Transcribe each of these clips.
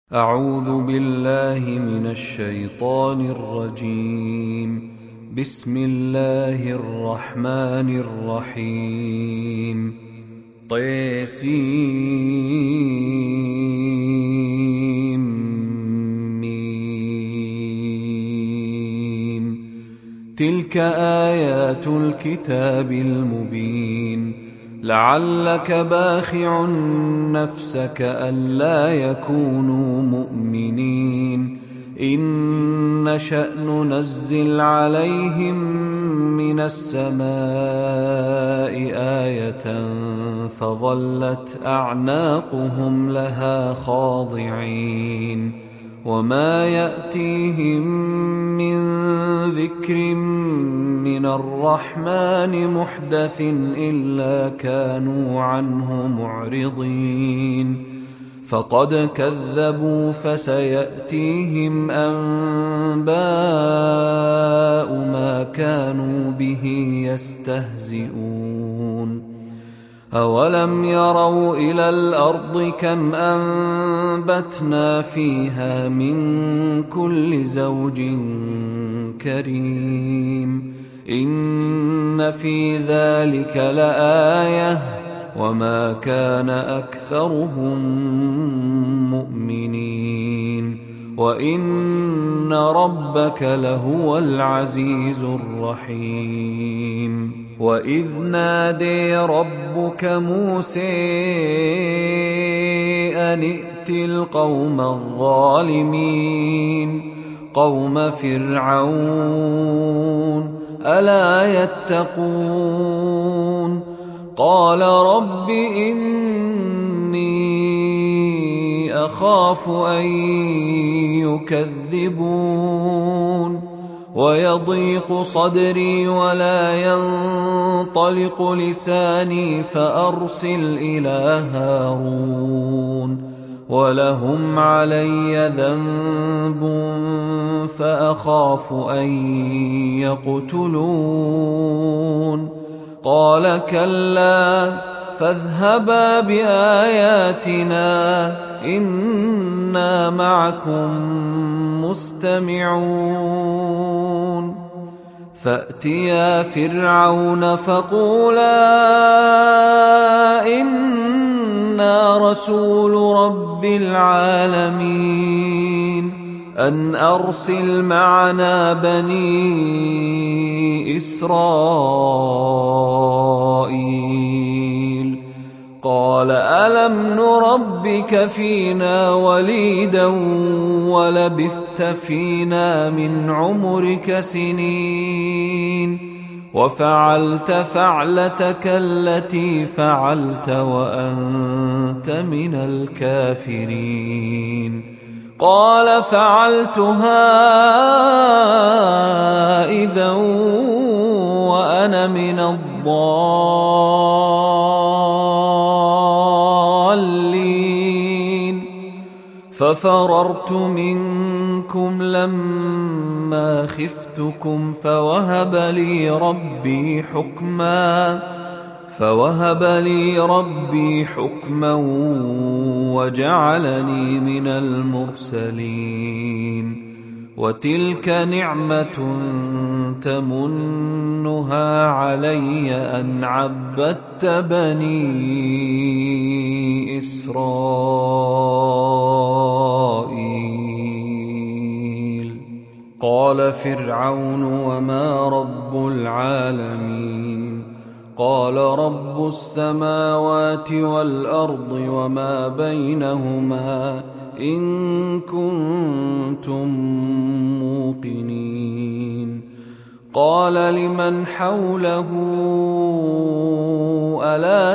أعوذ بالله من الشيطان الرجيم. بسم الله الرحمن الرحيم. طسيم ميم. تلك آيات الكتاب المبين. لعلك باخع نفسك ألا يكونوا مؤمنين إن نشأ ننزل عليهم من السماء آية فظلت أعناقهم لها خاضعين وما يأتيهم من ذكر من الرحمن محدث إلا كانوا عنه معرضين فقد كذبوا فسيأتيهم أنباء ما كانوا به يستهزئون أولم يروا إلى الأرض كم أنبتنا فيها من كل زوج كريم إن في ذلك لآية وما كان أكثرهم مؤمنين وإن ربك لهو العزيز الرحيم. وإذ نادي ربك موسى أن ائت القوم الظالمين قوم فرعون ألا يتقون قال رب إني أخاف أن يكذبون ويضيق صدري ولا ينطلق لساني فأرسل إلى هارون ولهم علي ذنب فأخاف أن يقتلون قال كلا فاذهبا بآياتنا إنا معكم مستمعون فأتيا فرعون فقولا إنا رسول رب العالمين أن أرسل معنا بني إسرائيل قال ألم نربك فينا وليدا ولبثت فينا من عمرك سنين وفعلت فعلتك التي فعلت وأنت من الكافرين قال فعلتها إذا وأنا من الضالين ففررت منكم لما خفتكم فوهب لي ربي حكما وجعلني من المرسلين وتلك نعمة تمنها علي أن عبدت بني إسرائيل قال فرعون وما رب العالمين قال رب السماوات والأرض وما بينهما إن كنتم موقنين قال لمن حوله ألا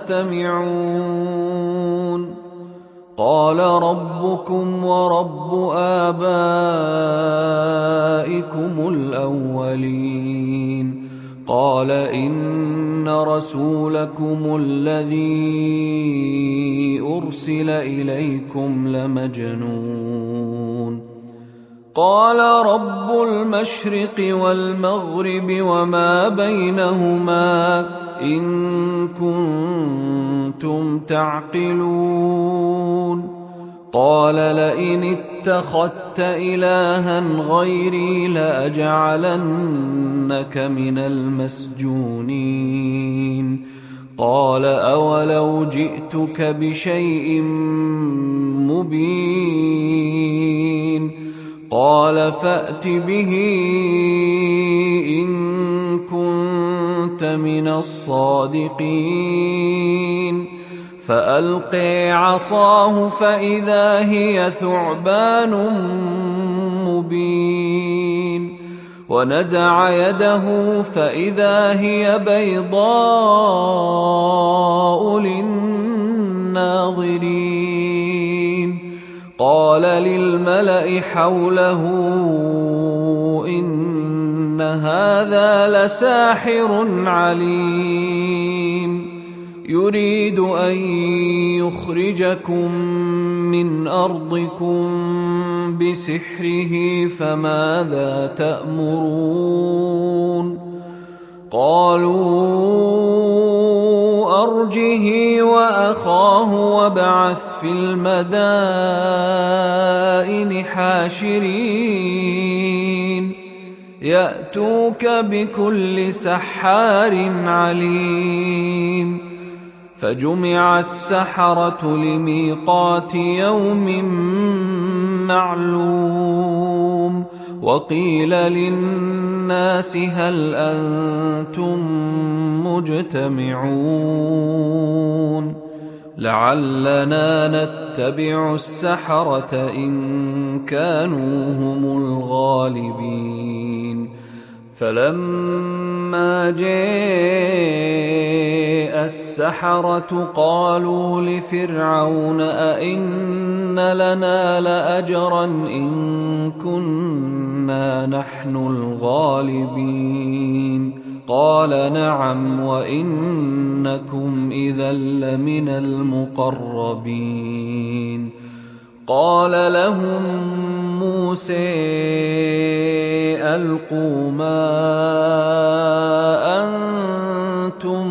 تستمعون قال ربكم ورب آبائكم الأولين قال إن رسولكم الذي أرسل إليكم لمجنون قال رب المشرق والمغرب وما بينهما إن كنتم تعقلون قال لئن اتخذت إلها غيري لأجعلنك من المسجونين قال أولو جئتك بشيء مبين قال فأت به إن كنت من الصادقين فألقي عصاه فإذا هي ثعبان مبين ونزع يده فإذا هي بيضاء للناظرين قال للملأ حوله إن هذا لساحر عليم يريد أن يخرجكم من أرضكم بسحره فماذا تأمرون قالوا أرجه وأخاه وابعث في المدائن حاشرين يأتوك بكل سحار عليم فجمع السحرة لميقات يوم معلوم وقيل للناس هل أنتم مجتمعون لعلنا نتبع السحرة إن كانوا هم الغالبين فلما جاء السحرة قالوا لفرعون أئن لنا لأجرا إن كنا نحن الغالبين قال نعم وإنكم إذا لمن المقربين قال لهم موسى ألقوا ما أنتم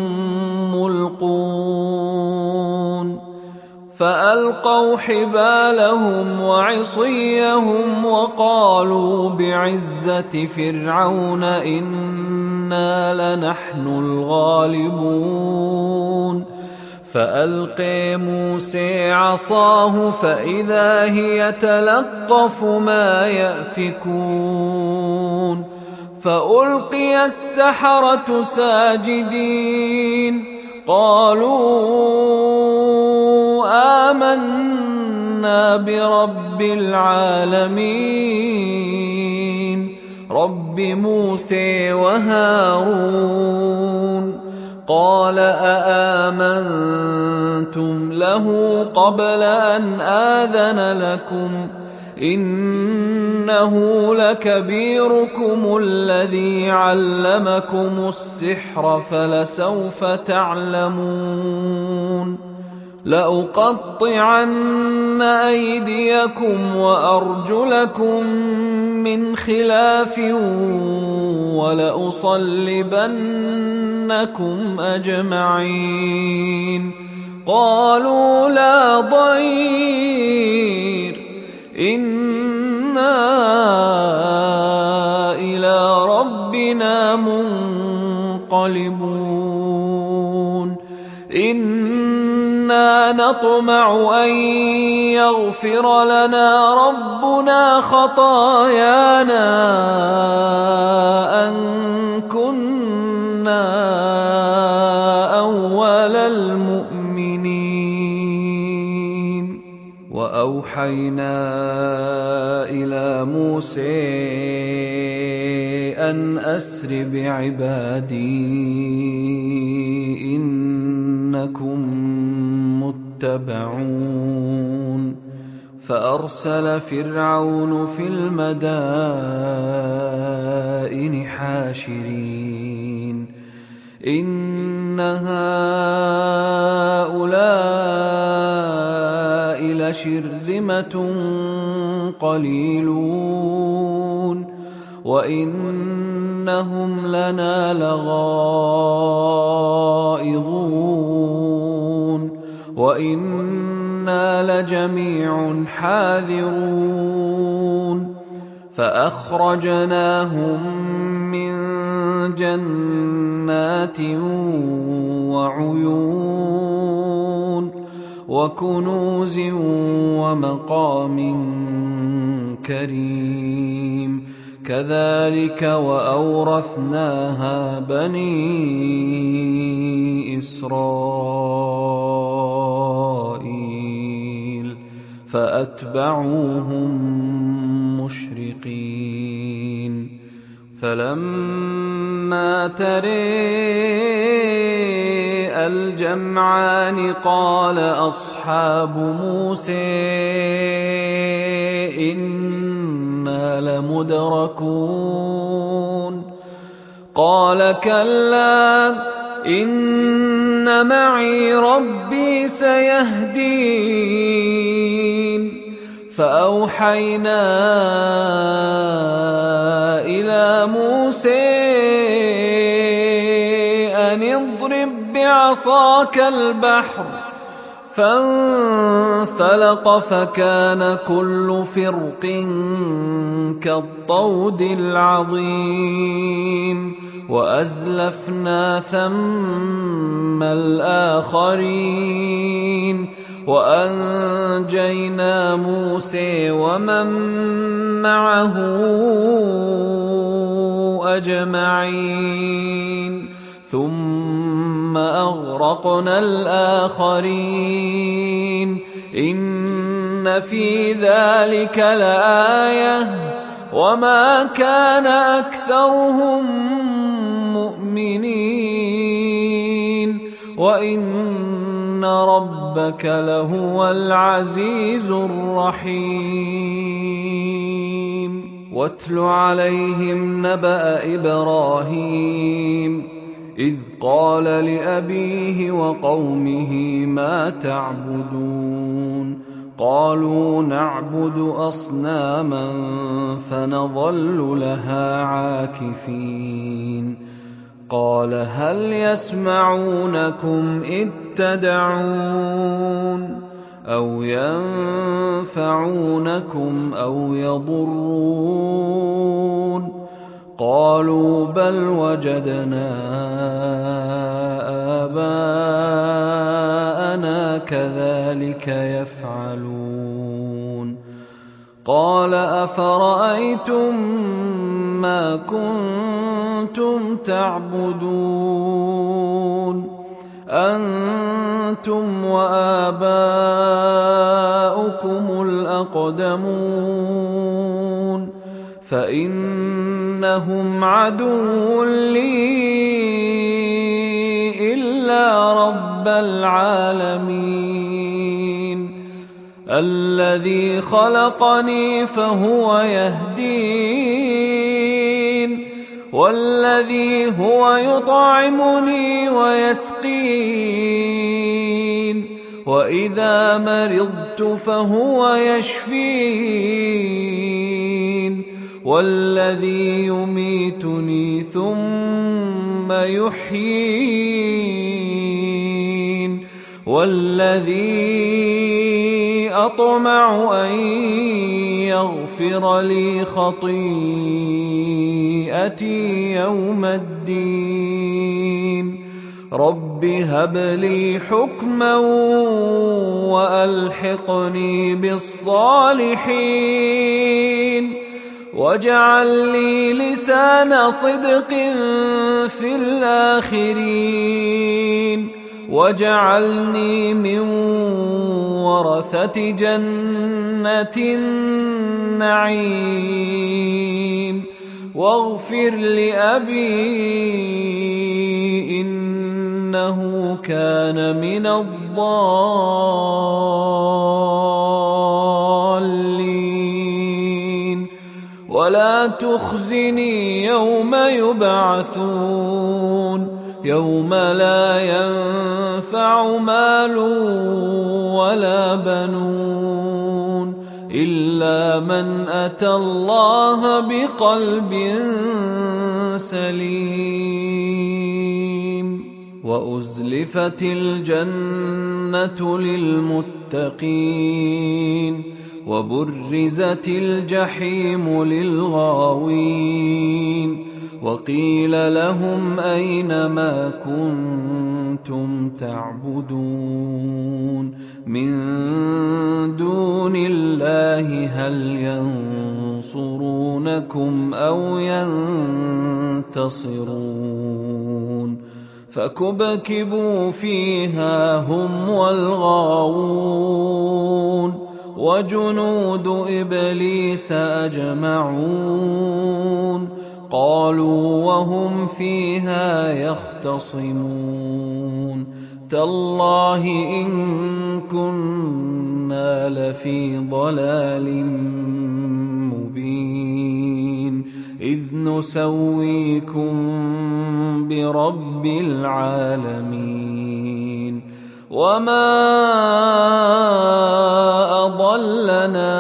ملقون فألقوا حبالهم وعصيهم وقالوا بعزة فرعون إنا لنحن الغالبون فألقى موسى عصاه فإذا هي تلقف ما يأفكون فألقي السحرة ساجدين قالوا آمنا برب العالمين رب موسى وهارون قال أآمنتم له قبل أن آذن لكم إنه لكبيركم الذي علمكم السحر فلسوف تعلمون لأقطعن أيديكم وأرجلكم من خلاف ولأصلبنكم أجمعين قالوا لا ضير إنا إلى ربنا منقلبون إنا نطمع أن يغفر لنا ربنا خطايانا أن كنا أول المؤمنين وأوحينا إلى موسى أن أسر بعبادي إنكم متبعون فأرسل فرعون في المدائن حاشرين إن هؤلاء لشرذمة قليلون وإنهم لنا لغائظون وإنا وإنا لجميع حاذرون فأخرجناهم من جنات وعيون وكنوز ومقام كريم كذلك وأورثناها بني إسرائيل فأتبعوهم مشرقين فلما ترى الجمعان قال أصحاب موسى إنا لمدركون قال كلا إن معي ربي سيهدين فأوحينا إلى موسى أن اضرب بعصاك البحر فانفلق فكان كل فرق كالطود العظيم وأزلفنا ثم الآخرين وأنجينا موسى ومن معه أجمعين ثم أغرقنا الآخرين إن في ذلك لآية وما كان أكثرهم مؤمنين وإن ربك لهو العزيز الرحيم واتل عليهم نبأ إبراهيم إذ قال لأبيه وقومه ما تعبدون قالوا نعبد أصناما فنظل لها عاكفين قال هل يسمعونكم إذ تدعون أو ينفعونكم أو يضرون قالوا بل وجدنا آباءنا كذلك يفعلون قال أفرأيتم ما كنتم تعبدون أنتم وآباؤكم الأقدمون فإنهم عدو لي إلا رب العالمين الذي خلقني فهو يهدين والذي هو يطعمني ويسقين وإذا مرضت فهو يشفين والذي يميتني ثم يحيين والذي أطمع أن يغفر لي خطيئتي يوم الدين رب هب لي حكما وألحقني بالصالحين واجعل لي لسان صدق في الآخرين واجعلني من ورثة جنة النعيم واغفر لأبي إنه كان من الضالين ولا تخزني يوم يبعثون يوم لا ينفع مال ولا بنون إلا من أتى الله بقلب سليم وأزلفت الجنة للمتقين وبرزت الجحيم للغاوين وقيل لهم أين ما كنتم تعبدون من دون الله هل ينصرونكم أو ينتصرون فكبكبوا فيها هم والغاوون وجنود إبليس أجمعون قالوا وهم فيها يختصمون تالله إن كنا لفي ضلال مبين إذ نسويكم برب العالمين وما أضلنا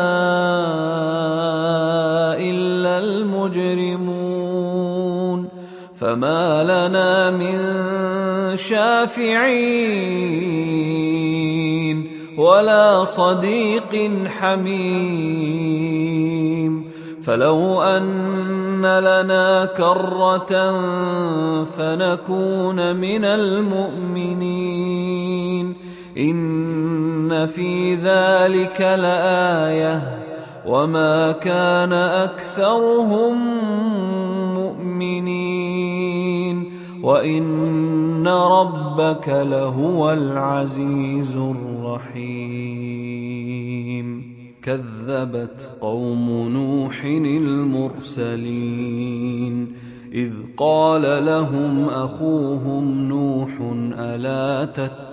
إلا المجرمون فما لنا من شافعين ولا صديق حميم فلو أن لنا كرة فنكون من المؤمنين إن في ذلك لآية وما كان أكثرهم مؤمنين وإن ربك لهو العزيز الرحيم كذبت قوم نوح المرسلين إذ قال لهم أخوهم نوح ألا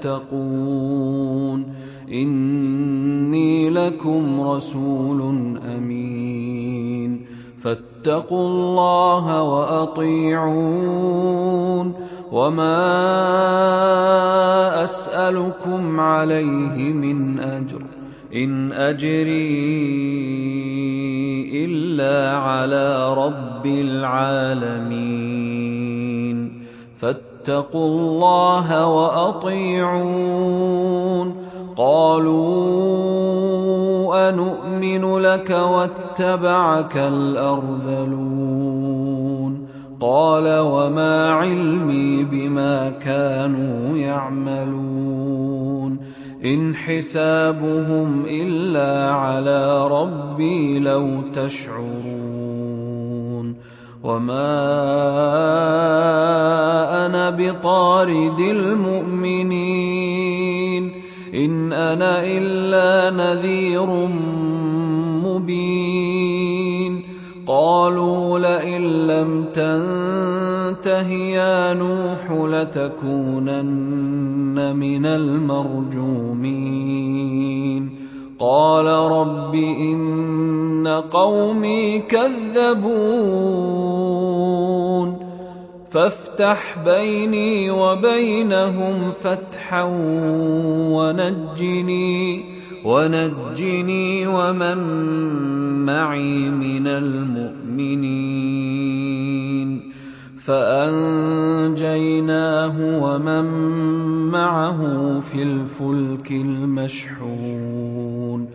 تتقون إني لكم رسول أمين فاتقوا الله وأطيعون وما أسألكم عليه من أجر إن أجري إلا على رب العالمين فاتقوا الله وأطيعون قالوا أنؤمن لك واتبعك الأرذلون قال وما علمي بما كانوا يعملون إن حسابهم إلا على ربي لو تشعرون وما أنا بطارد المؤمنين إن أنا إلا نذير مبين قالوا لئن لم تنته يا نوح لتكونن من المرجومين قال رب إن قومي كذبون فافتح بيني وبينهم فتحا ونجني ومن معي من المؤمنين فأنجيناه ومن معه في الفلك المشحون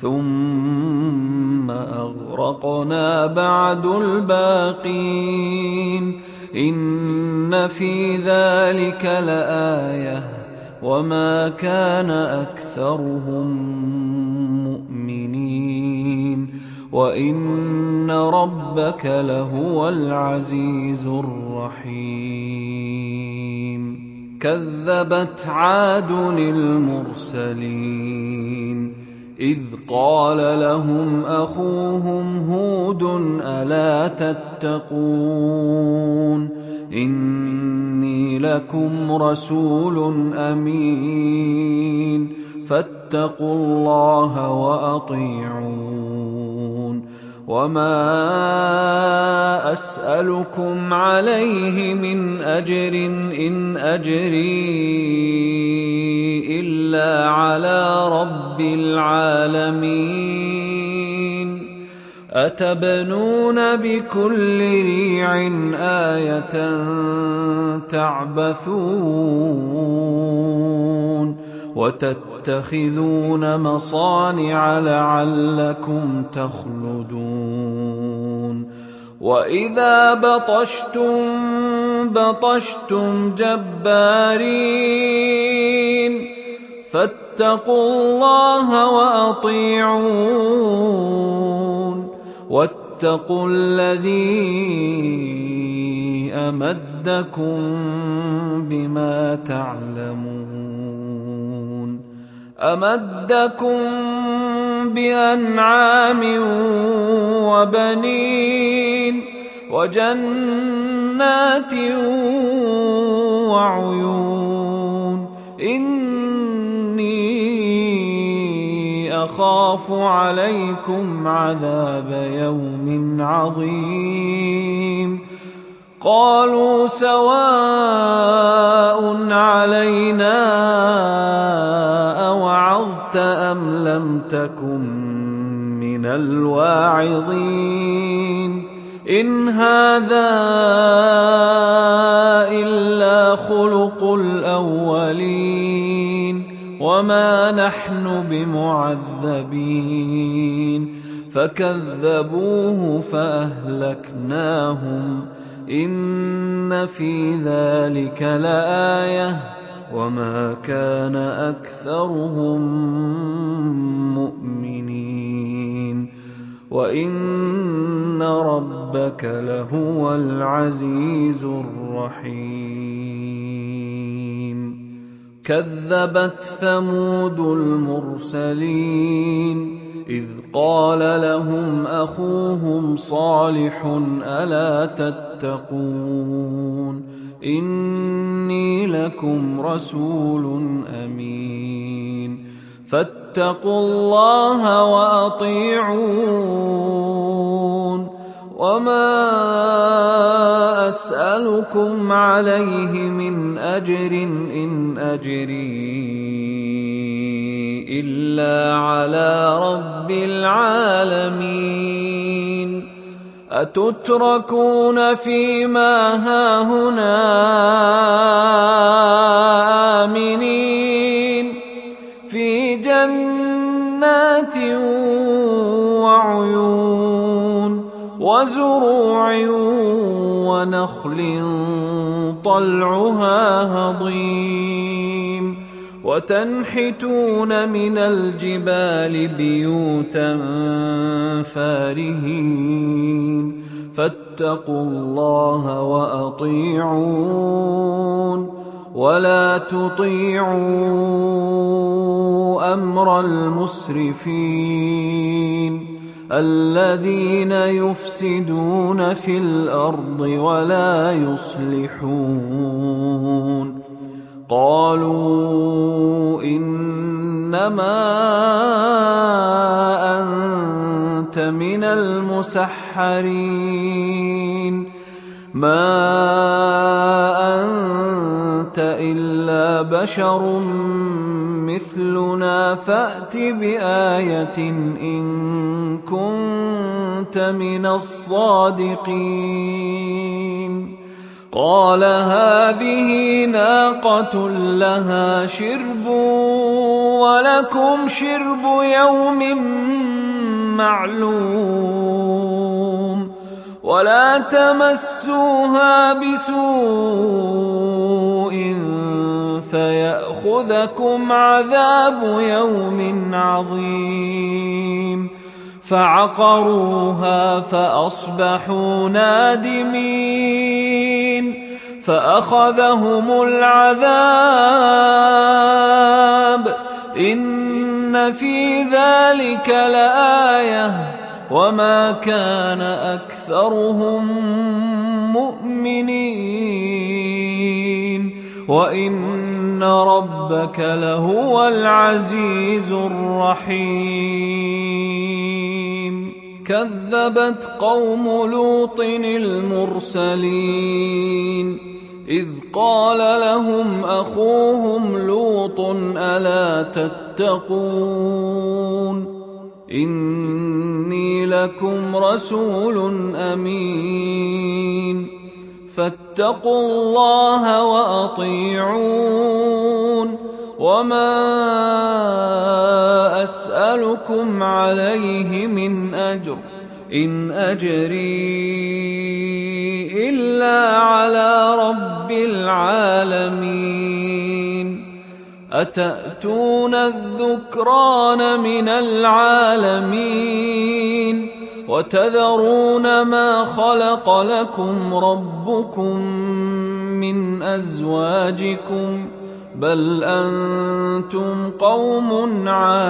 ثم أغرقنا بعد الباقين إن في ذلك لآية وما كان أكثرهم مؤمنين وإن ربك لهو العزيز الرحيم كذبت عاد المرسلين إذ قال لهم أخوهم هود ألا تتقون إني لكم رسول أمين فاتقوا الله وأطيعون وما أسألكم عليه من أجر إن أجري إلا على رب العالمين أتبنون بكل ريع آية تعبثون وتتخذون مصانع لعلكم تخلدون وإذا بطشتم جبارين فاتقوا الله وأطيعون واتقوا الذي أمدكم بما تعلمون أمدكم بأنعام وبنين وجنات وعيون إني أخاف عليكم عذاب يوم عظيم قالوا سواء علينا أوعظت أم لم تكن من الواعظين إن هذا إلا خلق الأولين وما نحن بمعذبين فكذبوه فأهلكناهم إن في ذلك لآية وما كان أكثرهم مؤمنين وإن ربك لهو العزيز الرحيم كذبت ثمود المرسلين إذ قال لهم أخوهم صالح ألا تتقون إني لكم رسول أمين فاتقوا الله وأطيعون وما أسألكم عليه من أجر إن أجري إلا على رب العالمين أتتركون فيما هاهنا آمنين في جنات وعيون وزروع ونخل طلعها هضيم وتنحتون من الجبال بيوتا فارهين فاتقوا الله وأطيعون ولا تطيعوا أمر المسرفين الذين يفسدون في الأرض ولا يصلحون قالوا إنما أنت من المسحرين ما أنت إلا بشر مثلنا فأت بآية إن كنت من الصادقين قال هذه ناقة لها شرب ولكم شرب يوم معلوم ولا تمسوها بسوء فيأخذكم عذاب يوم عظيم فعقروها فأصبحوا نادمين فأخذهم العذاب إن في ذلك لآية وما كان أكثرهم مؤمنين وإن ربك لهو العزيز الرحيم كذبت قوم لوط المرسلين إذ قال لهم أخوهم لوط ألا تتقون إني لكم رسول أمين فاتقوا الله وأطيعون وما أسألكم عليه من أجر إن أجري إلا على رب العالمين أتأتون الذكران من العالمين وتذرون ما خلق لكم ربكم من أزواجكم بل أنتم قوم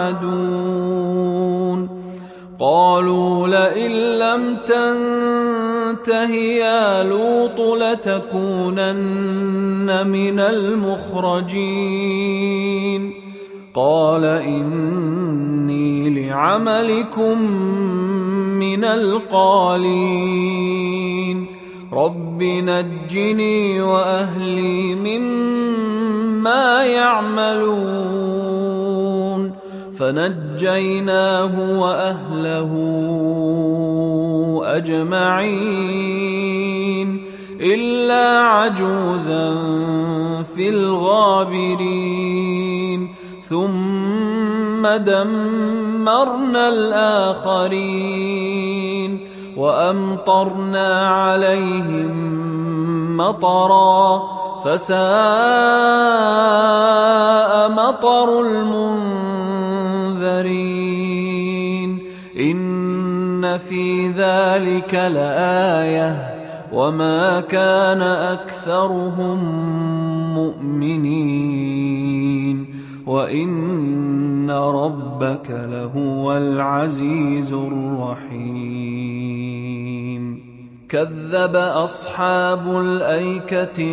عادون قالوا لئن لم تنته يا لوط لتكونن من المخرجين قال إني لعملكم من القالين رب نجني وأهلي مما يعملون فنجيناه وأهله أجمعين إلا عجوزا في الغابرين ثم دمرنا الآخرين وأمطرنا عليهم مطرا فساء مطر المنذرين إن في ذلك لآية وما كان أكثرهم مؤمنين وإن ربك لهو العزيز الرحيم كذب أصحاب الأيكة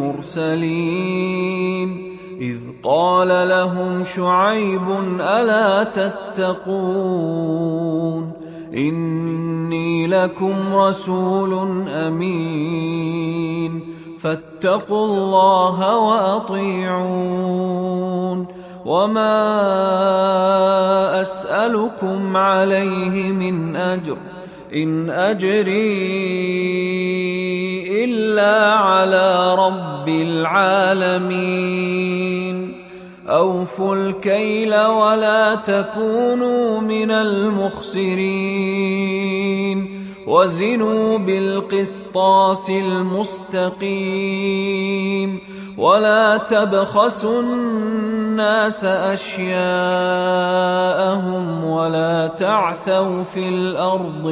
المرسلين إذ قال لهم شعيب ألا تتقون إني لكم رسول أمين فاتقوا الله وأطيعون وما أسألكم عليه من أجر إن أجري إلا على رب العالمين أوفوا الكيل ولا تكونوا من المخسرين وزنوا بالقسطاس المستقيم ولا تبخسوا الناس أشياءهم ولا تعثوا في الأرض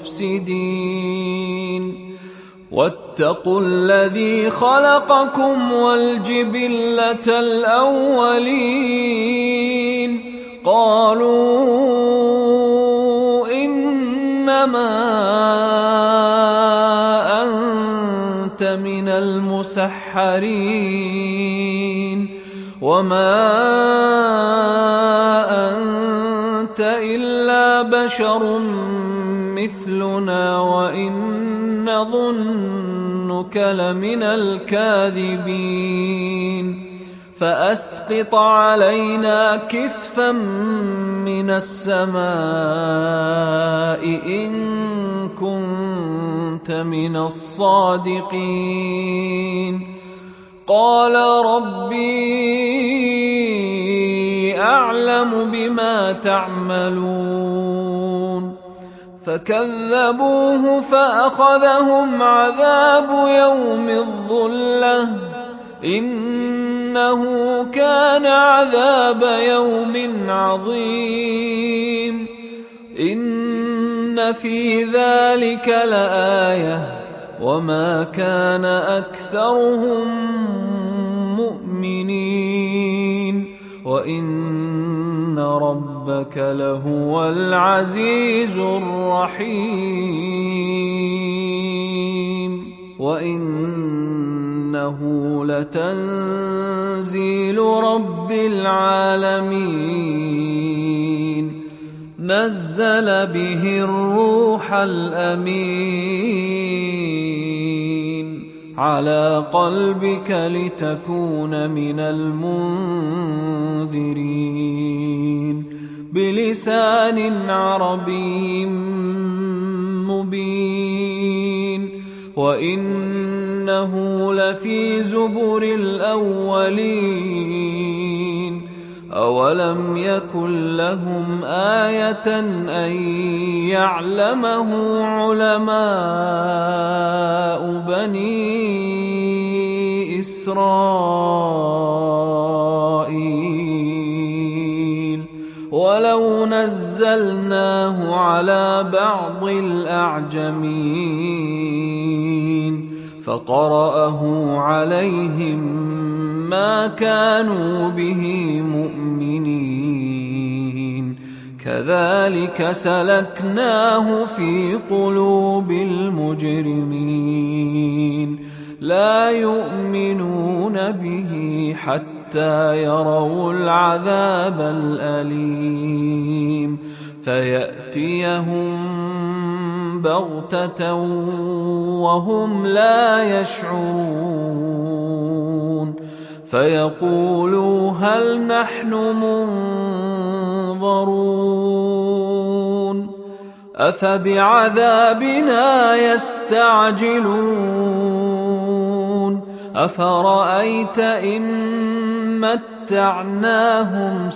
مفسدين واتقوا الذي خلقكم والجبلة الأولين قالوا إنما أنت من المسحرين وما أنت إلا بشر مثلنا وإن نظنك لمن الكاذبين فأسقط علينا كسفا من السماء إن كنت من الصادقين قال ربي أعلم بما تعملون فكذبوه فأخذهم عذاب يوم الظلة إنه كان عذاب يوم عظيم إن في ذلك لآية وما كان أكثرهم مؤمنين وإن ربك لهو العزيز الرحيم وإنه لتنزيل رب العالمين نزل به الروح الأمين على قلبك لتكون من المنذرين بلسان عربي مبين وإنه لفي زبر الأولين أولم يكن لهم آية أن يعلمه علماء بني إسرائيل ولو نزلناه على بعض الأعجمين فقرأه عليهم ما كانوا به مؤمنين كذلك سلكناه في قلوب المجرمين لا يؤمنون به حتى يروا العذاب الأليم فيأتيهم بغتة وهم لا يشعرون فيقولوا هل نحن منظرون أفبعذابنا يستعجلون أفرأيت إن متعناهم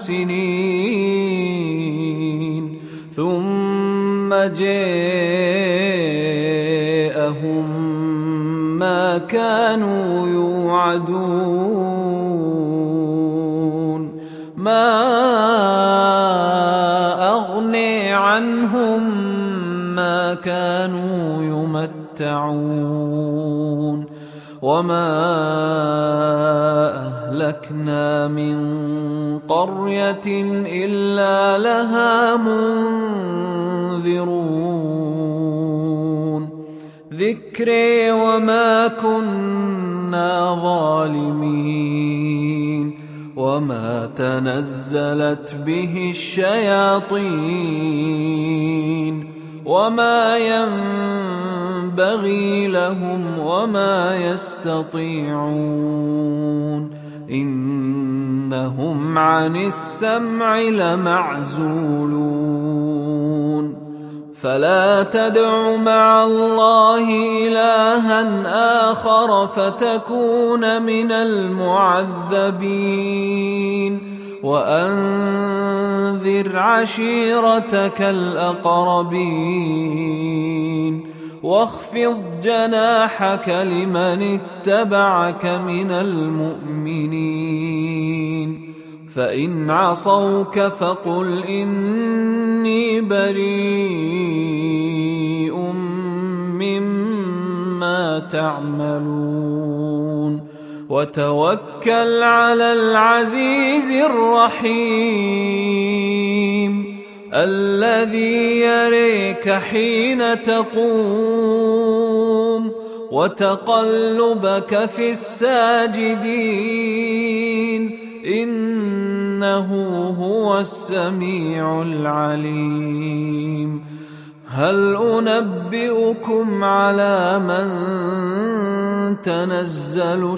سنين ثم جاءهم ما كانوا يوعدون ما أغني عنهم ما كانوا يمتعون وما أهلكنا من قرية إلا لها منذرون ذكري وما كنا ظالمين وما تنزلت به الشياطين وما ينبغي لهم وما يستطيعون إنهم عن السمع لمعزولون فلا تدع مع الله إلها آخر فتكون من المعذبين وأنذر عشيرتك الأقربين واخفض جناحك لمن اتبعك من المؤمنين فإن عصوك فقل إني بريء مما تعملون وتوكل على العزيز الرحيم الذي يريك حين تقوم وتقلبك في الساجدين إنه هو السميع العليم هل أنبئكم على من تنزل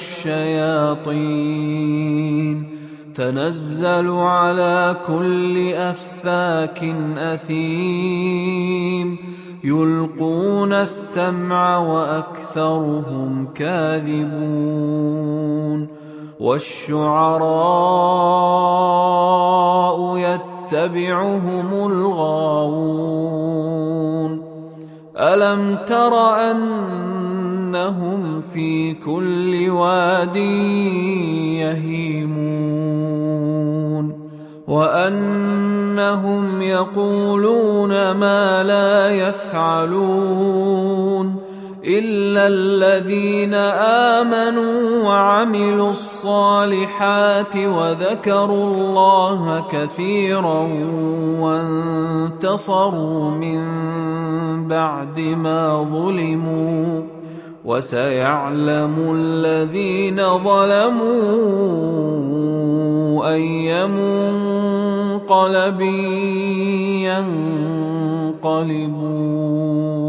الشياطين تنزل على كل أفاك أثيم يلقون السمع وأكثرهم كاذبون والشعراء يتبعهم الغاوون ألم تر أنهم في كل واد يهيمون وأنهم يقولون ما لا يفعلون إلا الذين آمنوا وعملوا الصالحات وذكروا الله كثيرا وانتصروا من بعد ما ظلموا وسيعلم الذين ظلموا أي منقلب ينقلبون